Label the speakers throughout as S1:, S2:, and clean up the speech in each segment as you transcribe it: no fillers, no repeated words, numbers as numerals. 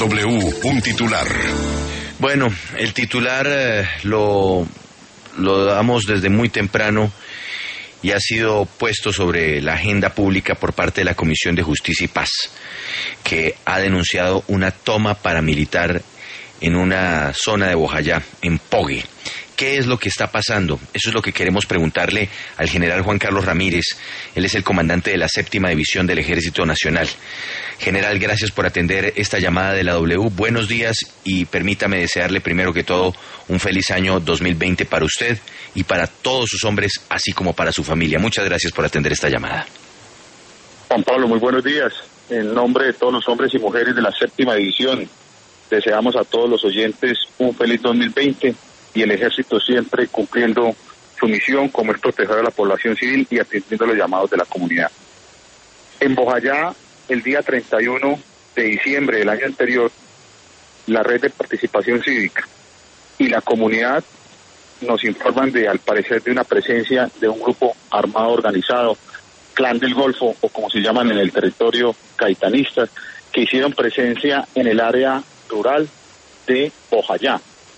S1: Un titular.
S2: Bueno, el titular lo damos desde muy temprano y ha sido puesto sobre la agenda pública por parte de la Comisión de Justicia y Paz, que ha denunciado una toma paramilitar en una zona de Bojayá, en Pogue. ¿Qué es lo que está pasando? Eso es lo que queremos preguntarle al general Juan Carlos Ramírez. Él es el comandante de la 7ª División del Ejército Nacional. General, gracias por atender esta llamada de la W. Buenos días y permítame desearle primero que todo un feliz año 2020 para usted y para todos sus hombres, así como para su familia. Muchas gracias por atender esta llamada.
S3: Juan Pablo, muy buenos días. En nombre de todos los hombres y mujeres de la 7ª División, deseamos a todos los oyentes un feliz 2020 y el Ejército siempre cumpliendo su misión, como es proteger a la población civil y atendiendo los llamados de la comunidad. En Bojayá, el día 31 de diciembre del año anterior, la red de participación cívica y la comunidad nos informan al parecer, de una presencia de un grupo armado organizado, Clan del Golfo, o como se llaman en el territorio, caetanistas, que hicieron presencia en el área rural de Bojayá.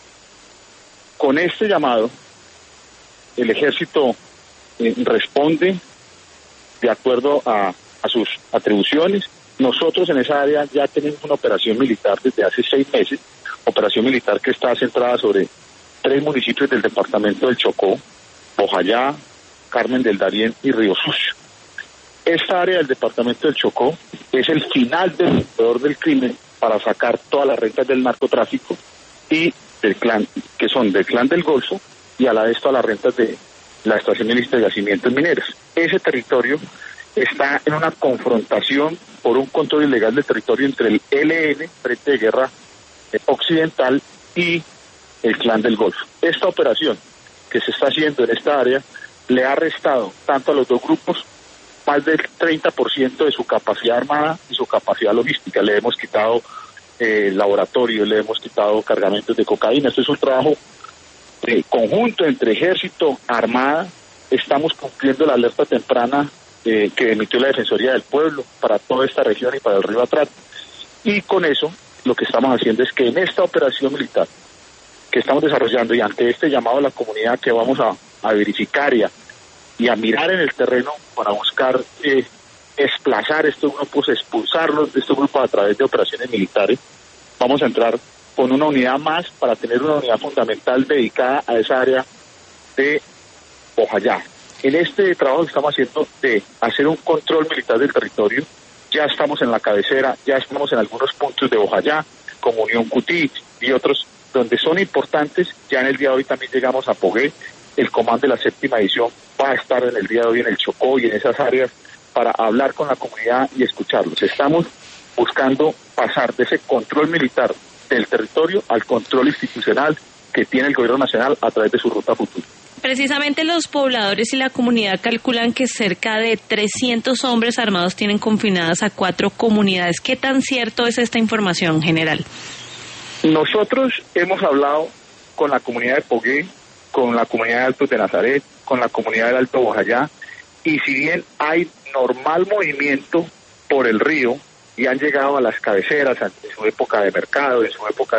S3: Con este llamado, el Ejército responde de acuerdo a sus atribuciones. Nosotros en esa área ya tenemos una operación militar desde hace 6 meses, operación militar que está centrada sobre 3 municipios del departamento del Chocó: Bojayá, Carmen del Darién y Río Sucio. Esta área del departamento del Chocó es el final del corredor del crimen para sacar todas las rentas del narcotráfico y del clan, que son del Clan del Golfo, y a la vez todas las rentas de la Estación de Yacimientos Mineros. Ese territorio está en una confrontación por un control ilegal del territorio entre el ELN, Frente de Guerra Occidental, y el Clan del Golfo. Esta operación que se está haciendo en esta área le ha restado tanto a los dos grupos más del 30% de su capacidad armada y su capacidad logística. Le hemos quitado laboratorios, le hemos quitado cargamentos de cocaína. Esto es un trabajo conjunto entre Ejército, Armada. Estamos cumpliendo la alerta temprana que emitió la Defensoría del Pueblo para toda esta región y para el río Atrato. Y con eso lo que estamos haciendo es que en esta operación militar que estamos desarrollando y ante este llamado a la comunidad que vamos a verificar y a mirar en el terreno para buscar desplazar estos grupos, expulsarlos de estos grupos a través de operaciones militares, vamos a entrar con una unidad más para tener una unidad fundamental dedicada a esa área de Bojayá. En este trabajo que estamos haciendo de hacer un control militar del territorio, ya estamos en la cabecera, ya estamos en algunos puntos de Bojayá, como Unión Cutí y otros, donde son importantes. Ya en el día de hoy también llegamos a Pogué. El comando de la 7ª División va a estar en el día de hoy en el Chocó y en esas áreas para hablar con la comunidad y escucharlos. Estamos buscando pasar de ese control militar del territorio al control institucional que tiene el gobierno nacional a través de su ruta futura.
S4: Precisamente los pobladores y la comunidad calculan que cerca de 300 hombres armados tienen confinadas a 4 comunidades. ¿Qué tan cierto es esta información, general?
S3: Nosotros hemos hablado con la comunidad de Pogué, con la comunidad de Altos de Nazaret, con la comunidad del Alto Bojayá, y si bien hay normal movimiento por el río y han llegado a las cabeceras en su época de mercado, en su época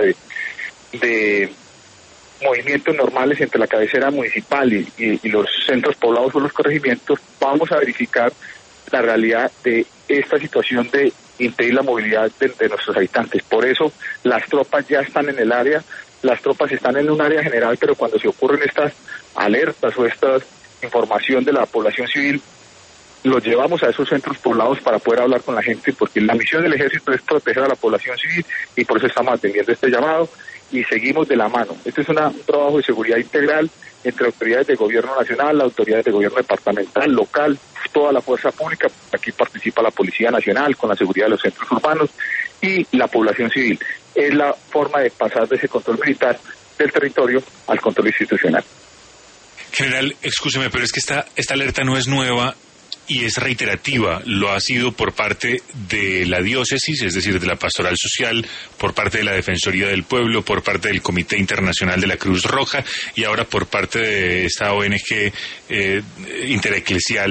S3: de movimientos normales entre la cabecera municipal y los centros poblados o los corregimientos, vamos a verificar la realidad de esta situación de impedir la movilidad de nuestros habitantes. Por eso las tropas ya están en el área, las tropas están en un área general, pero cuando se ocurren estas alertas o esta información de la población civil, los llevamos a esos centros poblados para poder hablar con la gente, porque la misión del Ejército es proteger a la población civil y por eso estamos atendiendo este llamado y seguimos de la mano. Este es un trabajo de seguridad integral entre autoridades de gobierno nacional, autoridades de gobierno departamental, local, toda la fuerza pública. Aquí participa la Policía Nacional con la seguridad de los centros urbanos y la población civil. Es la forma de pasar de ese control militar del territorio al control institucional.
S5: General, excúseme, pero es que esta alerta no es nueva y es reiterativa. Lo ha sido por parte de la diócesis, es decir, de la Pastoral Social, por parte de la Defensoría del Pueblo, por parte del Comité Internacional de la Cruz Roja y ahora por parte de esta ONG intereclesial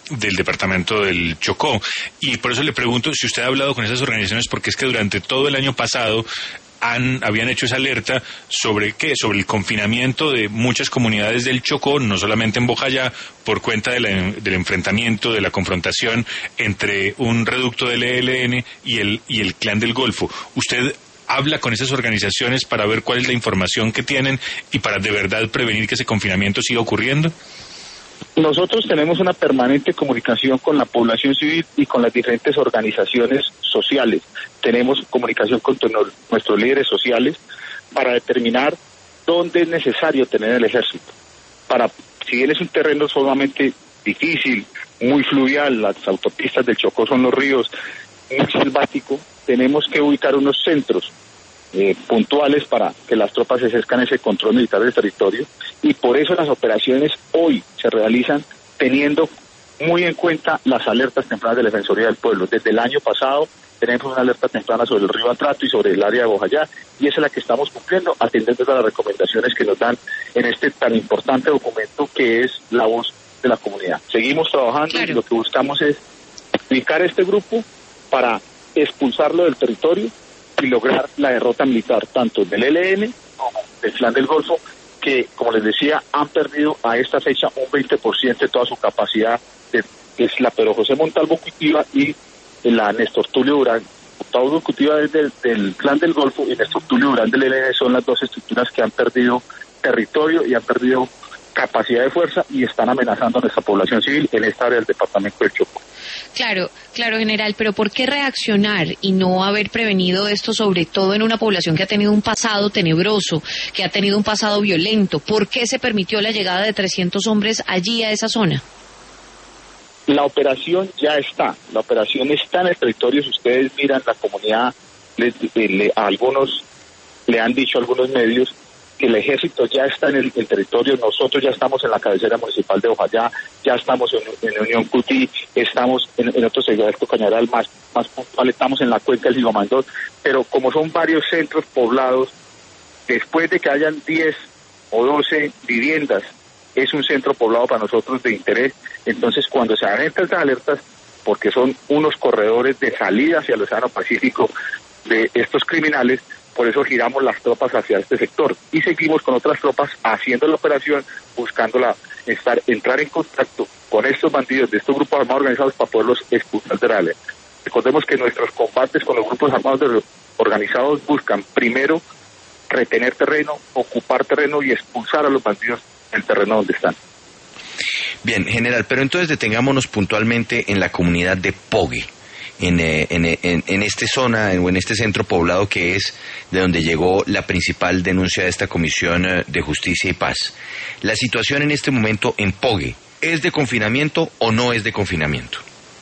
S5: del departamento del Chocó. Y por eso le pregunto si usted ha hablado con esas organizaciones, porque es que durante todo el año pasado habían hecho esa alerta sobre el confinamiento de muchas comunidades del Chocó, no solamente en Bojayá, por cuenta del enfrentamiento, de la confrontación entre un reducto del ELN y el Clan del Golfo. ¿Usted habla con esas organizaciones para ver cuál es la información que tienen y para de verdad prevenir que ese confinamiento siga ocurriendo?
S3: Nosotros tenemos una permanente comunicación con la población civil y con las diferentes organizaciones sociales. Tenemos comunicación con nuestros líderes sociales para determinar dónde es necesario tener el ejército. Si bien es un terreno sumamente difícil, muy fluvial, las autopistas del Chocó son los ríos, muy selvático, tenemos que ubicar unos centros puntuales para que las tropas ejerzcan ese control militar del territorio, y por eso las operaciones hoy se realizan teniendo muy en cuenta las alertas tempranas de la Defensoría del Pueblo. Desde el año pasado tenemos una alerta temprana sobre el río Atrato y sobre el área de Bojayá, y esa es la que estamos cumpliendo, atendiendo a las recomendaciones que nos dan en este tan importante documento que es la voz de la comunidad. Seguimos trabajando. Claro. Y lo que buscamos es ubicar este grupo para expulsarlo del territorio y lograr la derrota militar tanto del ELN como del Clan del Golfo, que, como les decía, han perdido a esta fecha un 20% de toda su capacidad, que es la Pedro José Montalvo Cuitiva y la Néstor Tulio Durán. Montalvo Cuitiva es del Clan del Golfo y Néstor Tulio Durán del ELN, son las dos estructuras que han perdido territorio y han perdido capacidad de fuerza y están amenazando a nuestra población civil en esta área del departamento del Chocó.
S4: Claro, general, pero ¿por qué reaccionar y no haber prevenido esto, sobre todo en una población que ha tenido un pasado tenebroso, que ha tenido un pasado violento? ¿Por qué se permitió la llegada de 300 hombres allí a esa zona?
S3: La operación ya está, en el territorio. Si ustedes miran la comunidad, algunos le han dicho a algunos medios que el ejército ya está en el territorio. Nosotros ya estamos en la cabecera municipal de Bojayá, ya estamos en Unión Cutí, estamos en otro sector del Cañaral más puntual, estamos en la cuenca del Gigomandón, pero como son varios centros poblados, después de que hayan 10 o 12 viviendas, es un centro poblado para nosotros de interés. Entonces, cuando se hagan estas alertas, porque son unos corredores de salida hacia el Océano Pacífico de estos criminales, por eso giramos las tropas hacia este sector y seguimos con otras tropas haciendo la operación, buscando entrar en contacto con estos bandidos de estos grupos armados organizados para poderlos expulsar de la ley. Recordemos que nuestros combates con los grupos armados organizados buscan primero retener terreno, ocupar terreno y expulsar a los bandidos del terreno donde están.
S2: Bien, general, pero entonces detengámonos puntualmente en la comunidad de Pogue. En esta zona o en este centro poblado que es de donde llegó la principal denuncia de esta Comisión de Justicia y Paz. La situación en este momento en Pogue, ¿es de confinamiento o no es de confinamiento?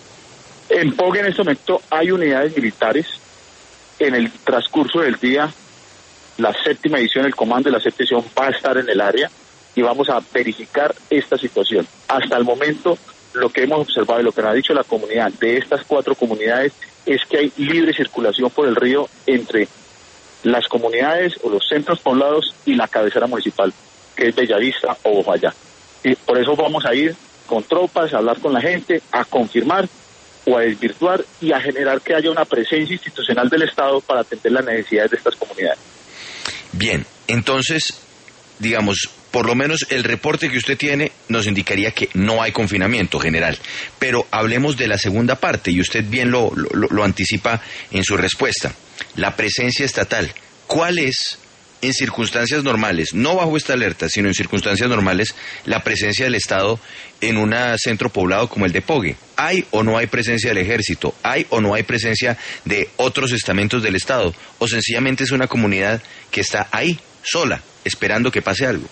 S3: En Pogue en este momento hay unidades militares. En el transcurso del día, la séptima edición, el comando de la séptima edición va a estar en el área y vamos a verificar esta situación. Hasta el momento, lo que hemos observado y lo que nos ha dicho la comunidad de estas 4 comunidades es que hay libre circulación por el río entre las comunidades o los centros poblados y la cabecera municipal, que es Bellavista o Bojayá. Y por eso vamos a ir con tropas, a hablar con la gente, a confirmar o a desvirtuar y a generar que haya una presencia institucional del Estado para atender las necesidades de estas comunidades.
S2: Bien, entonces, digamos, por lo menos el reporte que usted tiene nos indicaría que no hay confinamiento general. Pero hablemos de la segunda parte, y usted bien lo anticipa en su respuesta. La presencia estatal. ¿Cuál es, en circunstancias normales, no bajo esta alerta, sino en circunstancias normales, la presencia del Estado en un centro poblado como el de Pogue? ¿Hay o no hay presencia del ejército? ¿Hay o no hay presencia de otros estamentos del Estado? ¿O sencillamente es una comunidad que está ahí, sola, esperando que pase algo?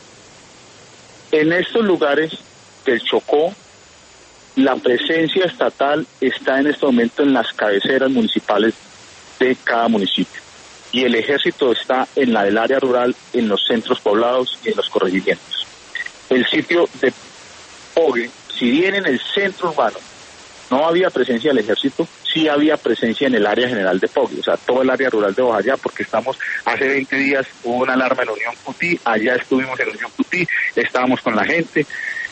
S3: En estos lugares del Chocó, la presencia estatal está en este momento en las cabeceras municipales de cada municipio. Y el ejército está en la del área rural, en los centros poblados y en los corregimientos. El sitio de Pogue, si bien en el centro urbano no había presencia del ejército, sí había presencia en el área general de Pogue, o sea, todo el área rural de Bojayá, porque hace 20 días hubo una alarma en Unión Cutí, allá estuvimos en Unión Cutí, estábamos con la gente,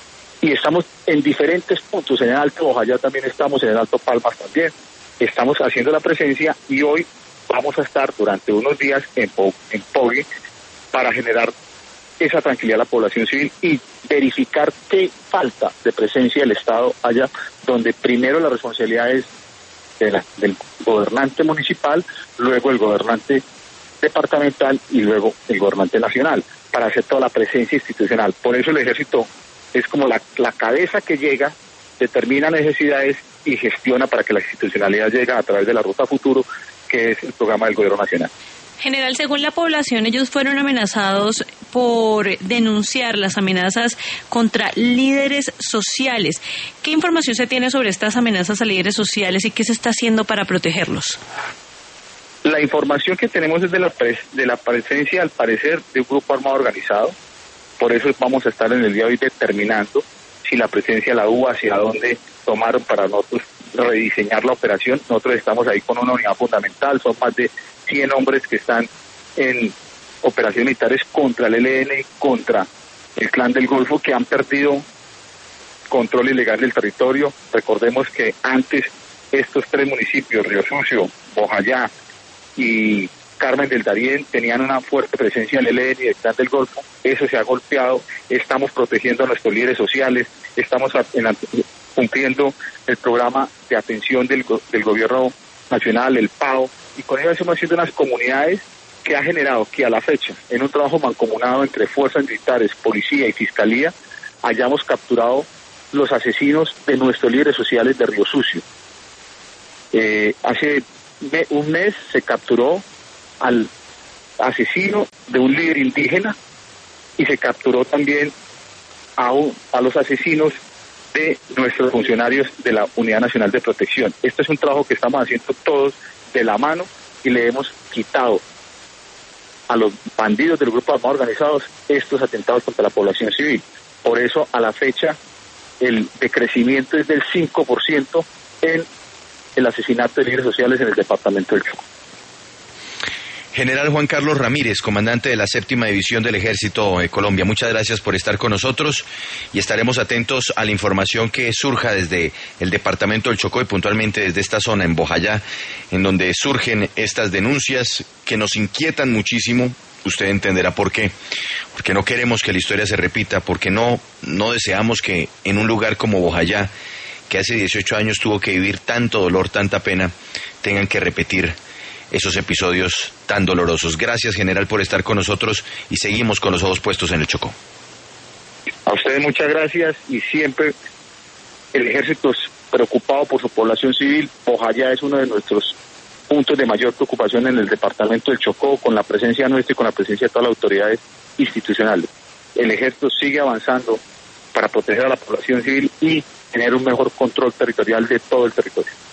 S3: y estamos en diferentes puntos, en el Alto Bojayá también estamos, en el Alto Palmas también, estamos haciendo la presencia y hoy vamos a estar durante unos días en Pogue para generar esa tranquilidad a la población civil y verificar qué falta de presencia del Estado allá, donde primero la responsabilidad es del gobernante municipal, luego el gobernante departamental y luego el gobernante nacional, para hacer toda la presencia institucional. Por eso el ejército es como la cabeza que llega, determina necesidades y gestiona para que la institucionalidad llegue a través de la Ruta Futuro, que es el programa del gobierno nacional.
S1: General, según la población, ellos fueron amenazados por denunciar las amenazas contra líderes sociales. ¿Qué información se tiene sobre estas amenazas a líderes sociales y qué se está haciendo para protegerlos?
S3: La información que tenemos es de la presencia, al parecer, de un grupo armado organizado. Por eso vamos a estar en el día de hoy determinando si la presencia la hubo, hacia dónde tomaron para nosotros rediseñar la operación. Nosotros estamos ahí con una unidad fundamental, son más de 100 hombres que están en operaciones militares contra el ELN y contra el Clan del Golfo, que han perdido control ilegal del territorio. Recordemos que antes estos 3 municipios, Río Sucio, Bojayá y Carmen del Darién, tenían una fuerte presencia del ELN y del Clan del Golfo. Eso se ha golpeado. Estamos protegiendo a nuestros líderes sociales, estamos cumpliendo el programa de atención del gobierno nacional, el PAO, y con ello estamos haciendo unas comunidades que ha generado que a la fecha, en un trabajo mancomunado entre fuerzas militares, policía y fiscalía, hayamos capturado los asesinos de nuestros líderes sociales de Río Sucio. Hace un mes se capturó al asesino de un líder indígena y se capturó también a los asesinos de nuestros funcionarios de la Unidad Nacional de Protección. Este es un trabajo que estamos haciendo todos de la mano y le hemos quitado a los bandidos del grupo armado organizados estos atentados contra la población civil. Por eso, a la fecha, el decrecimiento es del 5% en el asesinato de líderes sociales en el departamento del Chocó.
S2: General Juan Carlos Ramírez, comandante de la 7ª División del Ejército de Colombia, muchas gracias por estar con nosotros y estaremos atentos a la información que surja desde el departamento del Chocó y puntualmente desde esta zona en Bojayá, en donde surgen estas denuncias que nos inquietan muchísimo. Usted entenderá por qué. Porque no queremos que la historia se repita, porque no deseamos que en un lugar como Bojayá, que hace 18 años tuvo que vivir tanto dolor, tanta pena, tengan que repetir esos episodios tan dolorosos. Gracias, general, por estar con nosotros y seguimos con los ojos puestos en el Chocó.
S3: A ustedes muchas gracias y siempre el ejército es preocupado por su población civil. Bojayá es uno de nuestros puntos de mayor preocupación en el departamento del Chocó, con la presencia nuestra y con la presencia de todas las autoridades institucionales. El ejército sigue avanzando para proteger a la población civil y tener un mejor control territorial de todo el territorio.